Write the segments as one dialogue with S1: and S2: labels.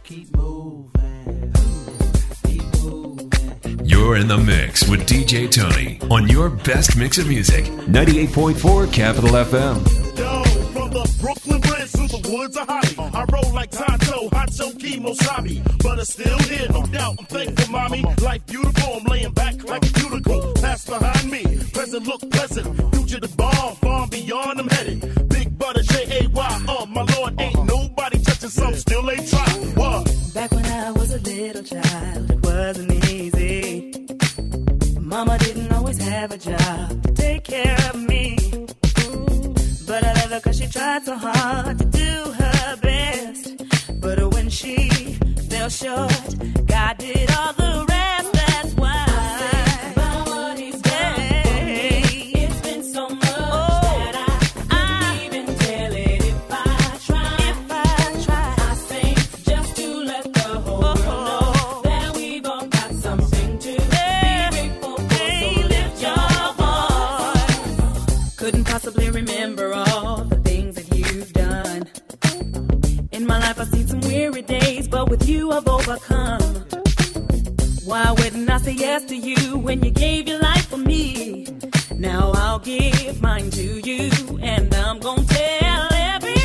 S1: Keep moving. Keep moving.
S2: You're in the mix with DJ Tony on your best mix of music. 98.4 Capital FM.
S3: Yo, from the Brooklyn Bridge to the woods of Holly. I roll like Tonto, Hacho, Kimosabi. But it's still here, no doubt. I'm thankful, mommy. Life beautiful, I'm laying back like a cuticle. Past behind me, present look pleasant. Future the bomb, far beyond I'm headed. Big butter, J-A-Y, my lord, ain't nobody touching some, still ain't try. What?
S4: Back when I was a little child, it wasn't easy. Mama didn't always have a job to take care of me. But I love her cause she tried so hard to do her best. But when she fell short, God did all the rest, that's why. I think about what he's done for me. It's been so much that I couldn't even tell it if I tried. I sing just to let the whole world know that we've all got something to be grateful for. So lift your voice. Couldn't possibly remember all the things that you've done. In my life I've seen some weary days, but with you I've overcome. Why wouldn't I say yes to you when you gave your life for me? Now I'll give mine to you, and I'm gonna tell everybody.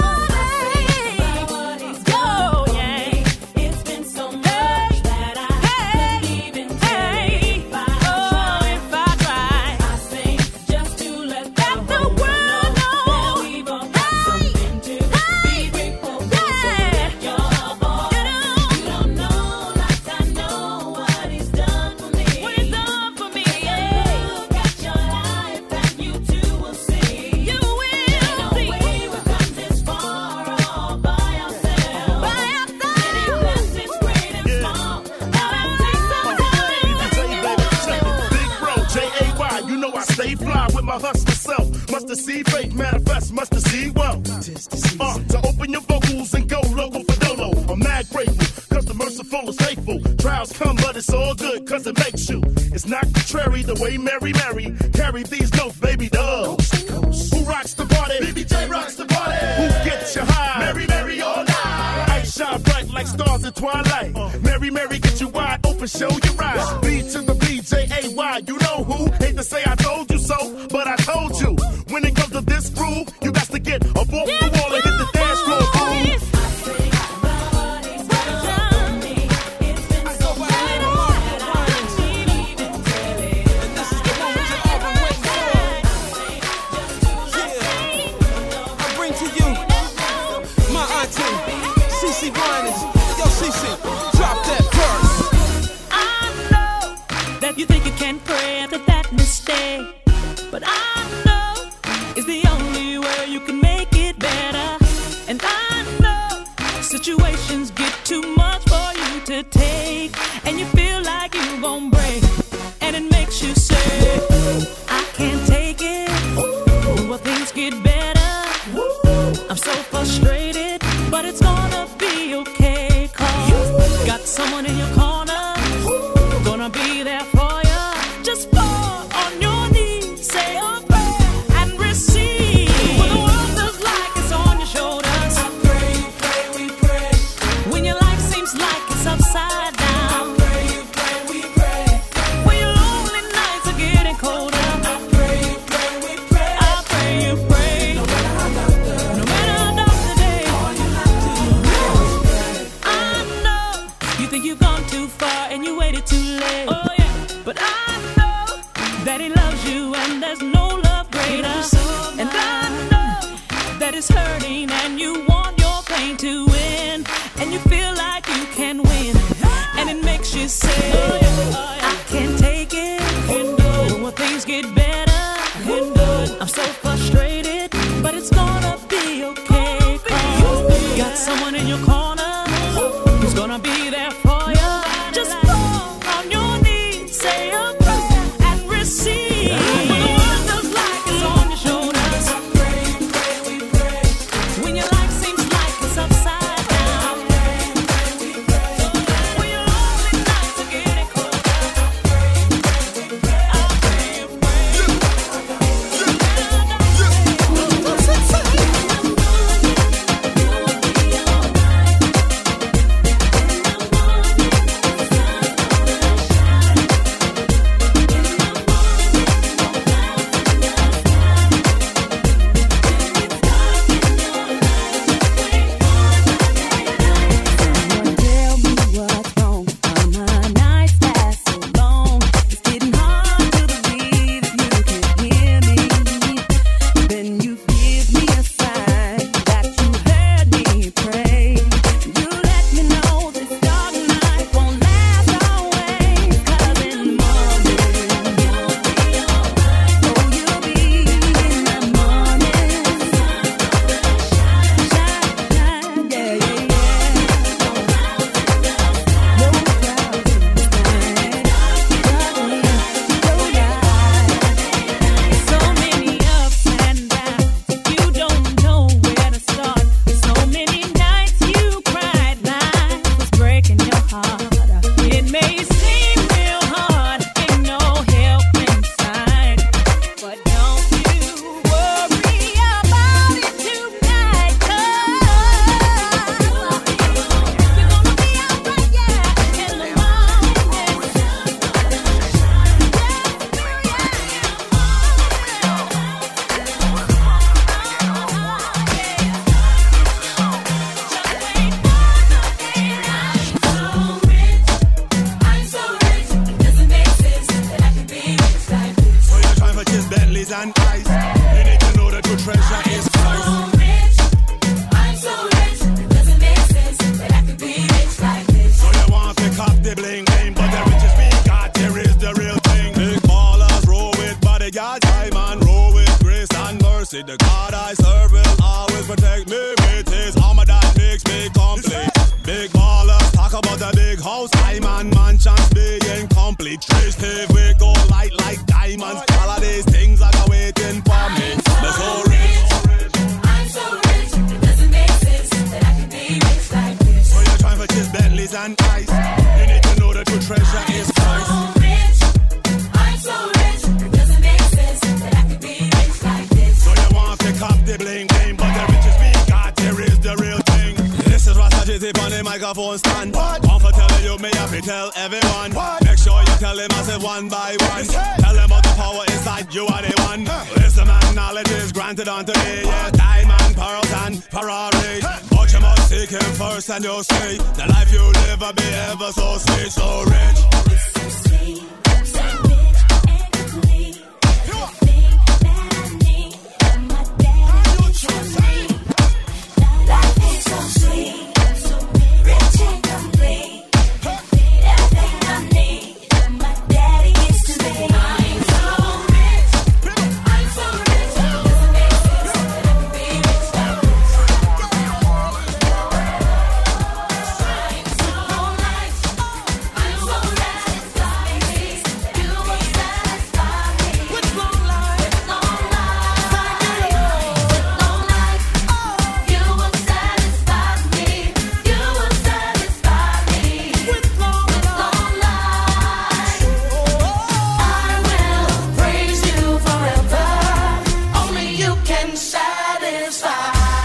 S4: Oh, yeah. It's been so much that I couldn't even tell if I tried. I sing just to let the whole world know that we've all got something to be grateful for. So lift your voice. You don't know like I know what he's done for me. Look at your life and you too will see. You will see. No way we've come this far all by ourselves. Many blessings, great and small. Now let's take some time.
S3: Big bro, J-A-Y, you know I stay fly with my hustler self. Must have see faith manifest, must have see wealth. To open your vocals and go local for dolo. I'm mad grateful, cause the merciful is faithful. Trials come, but it's all good, cause it makes you. It's not contrary, the way Mary carry these notes, baby, dubs. Who rocks the party? BBJ rocks the party. Who gets you high? Mary, all night. Ice shine bright like stars at twilight. Mary, get you wide open, show your eyes. B to the B-J-A-Y, you know who? Hate to say I told you so, but I told you. When it comes to this groove, you got to get up off the wall and hit the dance floor, fool.
S4: You think you can pray after that mistake, but I know it's the only way you can make it better. And I know situations get too much for you to take, and you feel like you gon' break, and it makes you say, I can't take it. Will things get better? I'm so frustrated, but it's gonna be okay, cause got someone in your corner, gonna be there for you. Just fall on your knees, say a prayer and receive. When the world feels like it's on your shoulders, I pray, we pray. When your life seems like it's upside down, I pray, we pray. When your lonely nights are getting colder, I pray, we pray. I pray, you pray. No matter how dark the day, all you have to do is pray. I know you think you've gone too far and you waited too late. Oh yeah. But I know that he loves you and there's no love greater. And I know that it's hurting and you want your pain to win. And you feel like you can win. And it makes you say, I can't take it. When things get better, I'm so frustrated, but it's gonna be okay. Cause got someone in your corner who's gonna be there for you. Just fall on your knees, say a prayer and receive. When the world feels like it's on your shoulders, I pray, we pray. When your life seems like it's upside down, I pray, we pray. When your lonely nights are getting colder, I pray, we pray. I pray, you pray.
S5: See the God I serve will always protect me. It is armor that makes me complete. Big ballers talk about the big house. Diamond mansions being complete. Trees paved with gold light like diamonds. All of these things are waiting for me. I'm so rich. I'm so rich. It doesn't make sense that I can be rich like this. So you're trying to kiss Bentleys and ice. You need to know that your treasure is Christ. I'm so rich. It doesn't make sense that I can be rich like this. So you want to cop the bling bling, but the riches we got, here is the real thing. This is Rasta Jizzy on the microphone stand. One for telling you, me have to tell everyone. Make sure you tell him I say one by one. Tell them about the power inside you are the one. Wisdom and knowledge is granted unto me. Yeah, diamond, pearls and Ferrari. But you must seek him first and you'll see the life you live will be ever so sweet, so rich. So sweet, so rich and complete. Everything that I need from my daddy to me. Life is so sweet, so rich and complete. Everything I need from my daddy is to me. I'm so rich, I'm so rich. Doesn't make sense that I can be rich like this. I'm so nice, I'm so satisfied. You will satisfy me with long life, with long life, with long life. You will satisfy me, you will satisfy me with long life. I will praise you forever. Only you can satisfy.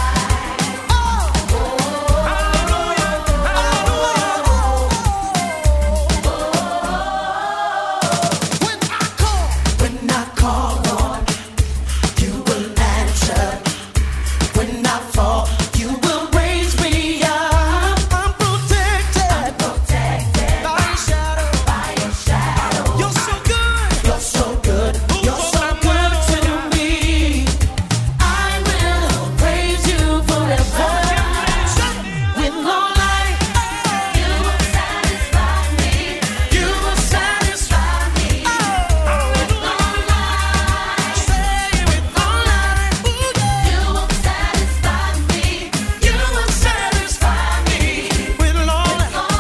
S5: When I call, Lord, you will answer. When I fall, you will raise me up. I'm protected by your shadow, by your shadow. You're so good, you're so good, you're so good to me. I will praise you forever. With long life, you will satisfy me. You will satisfy me. With long life, say with long life, you will satisfy me. You will satisfy me. With long life, I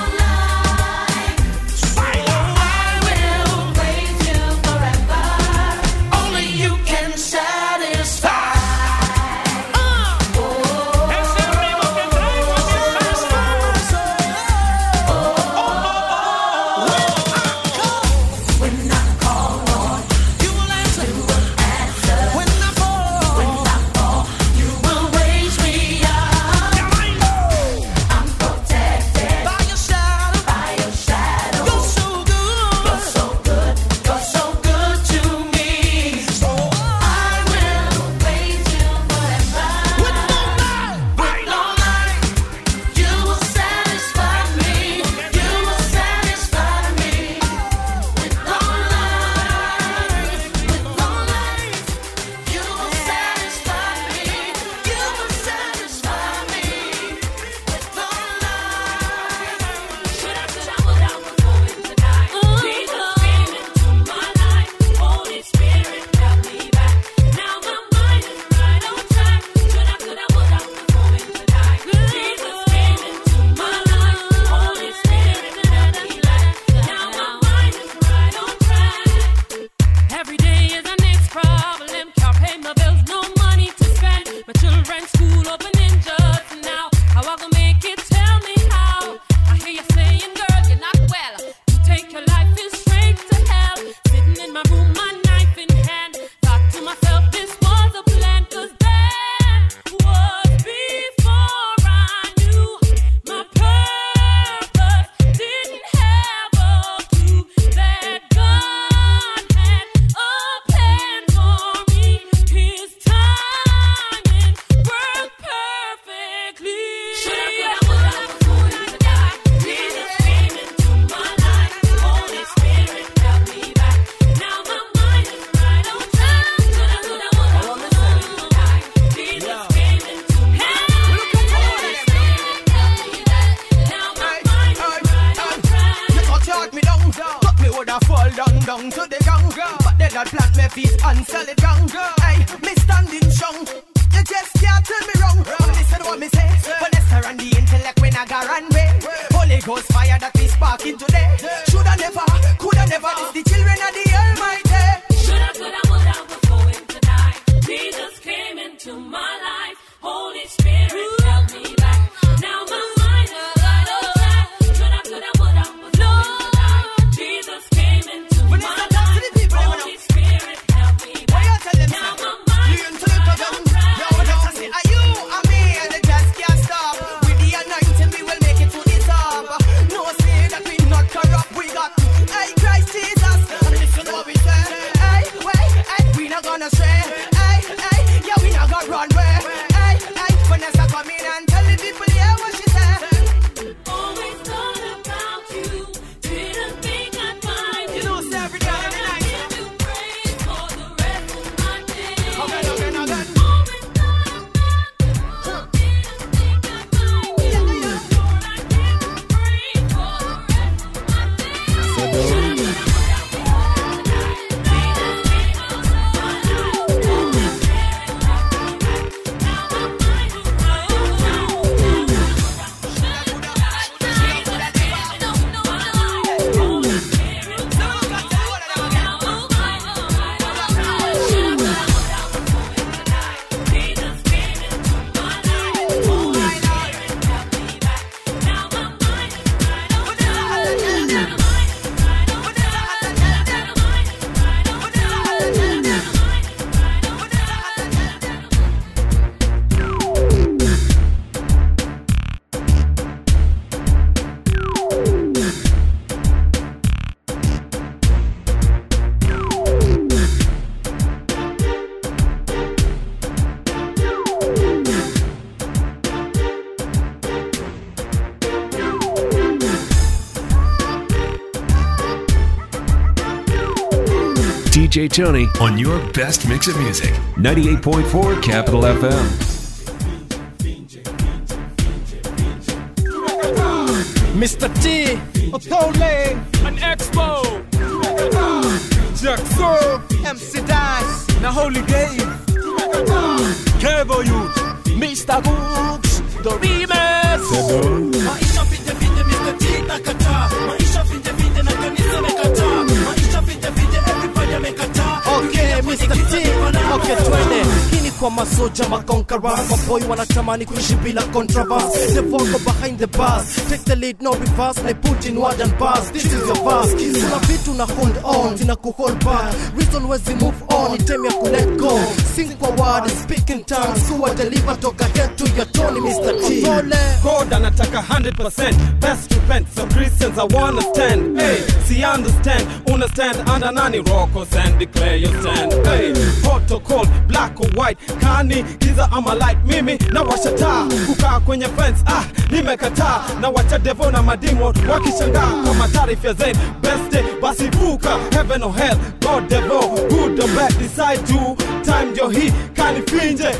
S5: will praise you forever. Only you can satisfy. When I call, Lord, you will answer. You will answer. When I fall, you will raise me up. I'm protected by your shadow, by your shadow. You're so good, you're so good, you're so good to me. So I will praise you forever. With long life, you will satisfy me. You will satisfy me. With long life, you will satisfy me. You will satisfy me. With long life. Should I put out before him tonight? Jesus came into my life. Holy Spirit help me back. Now my mind is right on track. Should I put out before him tonight? Jesus came into my life. Holy Spirit help me back. Now my mind is right on track. Every day is the next problem. Can't pay my bills, no money to spend. My children's school opening just now. How I gonna make it? Tell me how. I hear you saying, girl, you're not well. You take your life is straight to hell. Sitting in my room, my knife in hand. Thought to myself, this was a plan. 'Cause that was before I knew my purpose. Didn't have a clue that God had a plan for me. His timing worked perfectly. Should I put out before him tonight? Jesus came into my life. Holy Spirit help me back. Now my mind is right on track. Should I put out before him tonight? Jesus came into my life. Holy Spirit help me back. Now my mind is right on track.
S6: You can't talk me down, but me woulda fall down to the ground. But then pedal plant my feet on solid ground. Hey, me standing strong. You just can't tell me wrong. Listen what me say. Vanessa and the intellect when I got runway. Holy Ghost fire that we sparking today. Shoulda never, coulda never. This the children of the Almighty.
S5: Shoulda, coulda, woulda, was going to die. Jesus came into my life. Holy Spirit held me back. Now my mind is right on track. Shoulda, coulda, woulda, was going to die. Jesus came into my life. Holy Spirit held me back. Now my mind is right on track.
S6: Are you and me and the just can't stop. With the anointing we will make it to the top. No say that we not corrupt. We got hey Christ Jesus. And listen to what we say. Hey, wait, hey, we not gonna stray. Hey, hey, yeah we not gonna run away. Hey, hey, Vanessa come in and tell the people yeah what she said.
S5: Always thought about you. Didn't think I'd find you.
S6: You know say every day every night.
S5: Give you praise for the rest of my days.
S6: Again.
S5: Always thought about you. Didn't think I'd find you. Lord, I give you praise for the rest of my days.
S2: DJ Tony on your best mix of music. 98.4 Capital FM.
S7: Mr. T, Otole, an Expo, Jackson, MC Dice, na Holy Game, Kevo Youth, Mr. Gooks, the remix.
S1: Maisha vinde vinde Mr. T nakataa. Maisha vinde vinde na kanisa nakataa. Maisha vinde vinde everybody amekataa.
S7: Okay, Mr. T, okay, twende. Hii ni kwa masoja makonkara. Maboy wanatamani kuishi bila controversy. The vocal behind the bars. Take the lead, no reverse. They put in word and bars. This is your verse. Kuna vitu na hold on, zina kuhold back. Reason wezi move on, ni time ya ku let go. Sing kwa word, speak in tongues. Kuwa deliver toka head to your tone, Mr. T.
S8: God anataka 100%. Best repent, some Christians I wanna stand. Hey, see understand, understand under nani rockers and declare your stand. Hey, hot or cold, black or white, kani giza ama light, mimi na washa taa. Kukaa kwenye fence, nimekataa. Na wacha devil na mademo wakishangaa kama taarifa ya Zayn. Best day basi vuka, heaven or hell, God devil, good or bad decide you. Time your heat, kani finje,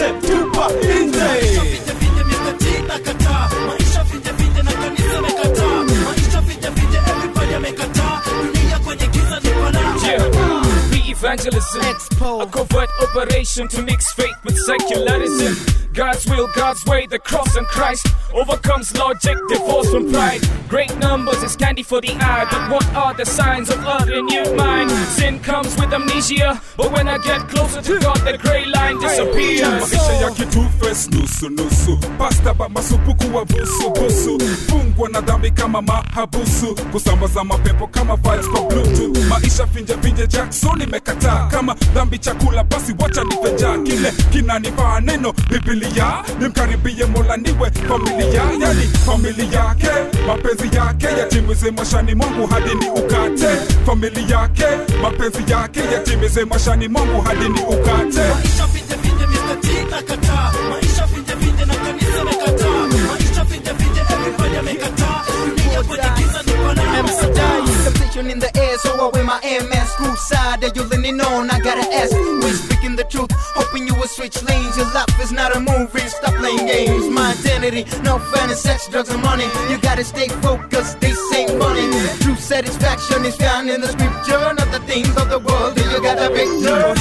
S8: tupa inje.
S1: Maisha vinde vinde Mr. T nakataa. Maisha vinde vinde na kanisa nakataa. Maisha vinde vinde everybody amekataa. Dunia kwenye giza ni pana.
S8: Be evangelism,
S7: Expo.
S8: a covert operation to mix faith with secularism. God's will, God's way, the cross and Christ overcomes logic, divorce from pride. Great numbers is candy for the eye, but what are the signs of a renewed mind? Sin comes with amnesia, but when I get closer to God, the gray line disappears.
S9: Maisha ya kitufe nusu nusu, pasta ba masupu kuwa busu busu, fungwa na dhambi kama mahabusu, kusambaza mapepo kama vibes kwa bluetooth. Maisha finje finje Jackson imekataa, kama dhambi chakula basi wacha nifeja. Kile kinanifaa neno Biblia, nimkaribie Mola niwe familia, yani familia yake, mapenzi yake yatimize maishani mwangu hadi ni ukate. Familia yake, mapenzi yake yatimize maishani mwangu hadi ni ukate.
S1: Maisha vinde vinde Mr. T nakataa. Maisha vinde vinde na kanisa nakataa. Maisha vinde vinde everybody amekataa. Dunia kwenye giza ni pana.
S6: MC Dice, temptation in the air, so I wear my MS. Crusader, you leaning on, I gotta ask. We speaking the truth, hoping you will switch lanes. Your life is not a movie, stop playing games. My identity, no fantasy, sex, drugs, and money. You gotta stay focused, they say money. True satisfaction is found in the scripture, not the things of the world. You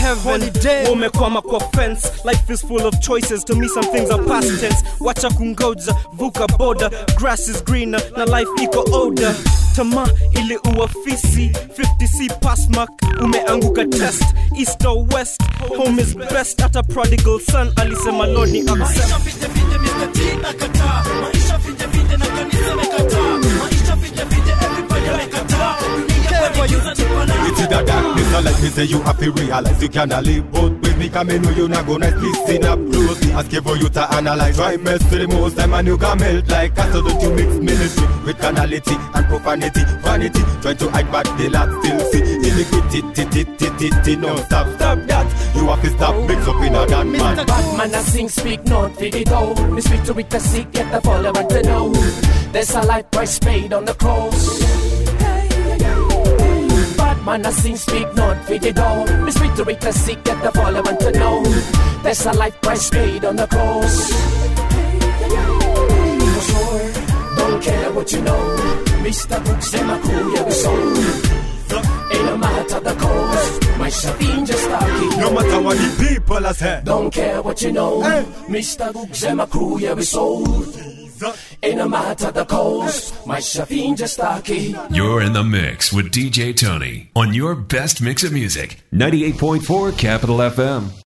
S8: heaven.
S7: Holiday.
S8: Umekwama kwa fence. Life is full of choices. To me some things are past tense. Wacha kungoja, vuka border. Grass is greener, na life iko older. Tama ili uafisi 50C pass mark. Umeanguka test. East or west, home is best. At a prodigal son, alisema Lord ni accept.
S1: Maisha vije vije Mr. T nakataa. Maisha vije vije na kanisa mekataa. Maisha vije vije everybody mekataa. Dunia kwenye giza ni pana.
S10: It's in the darkness, I like me say you have to realize you cannot live both with me. Come in, know you not gonna listen up closely. Ask you for you to analyze. Try mess to the most time and you can melt like acid. Don't you mix ministry with carnality and profanity, vanity. Try to hide but the lot still see iniquity. No, stop that. You have to stop mix up in a damn man.
S11: Bad man I sing, speak not for the dough. Me speak to it to seek, get the follower to know. There's a life price paid on the cross. Bad man I sing, speak not for the dough. Me speak to it to seek, get the follower to know. There's a life price paid on the cross. For sure, don't care what you know. Mr. Brooks and my crew, yeah we sold. Ain't no matter the cause, my shopping just started.
S10: No matter what the people are saying.
S11: Don't care what you know, Mr. Googs and my crew, yeah we sold. Ain't no matter the cause, my shopping just started.
S2: You're in the mix with DJ Tony on your best mix of music, 98.4 Capital FM.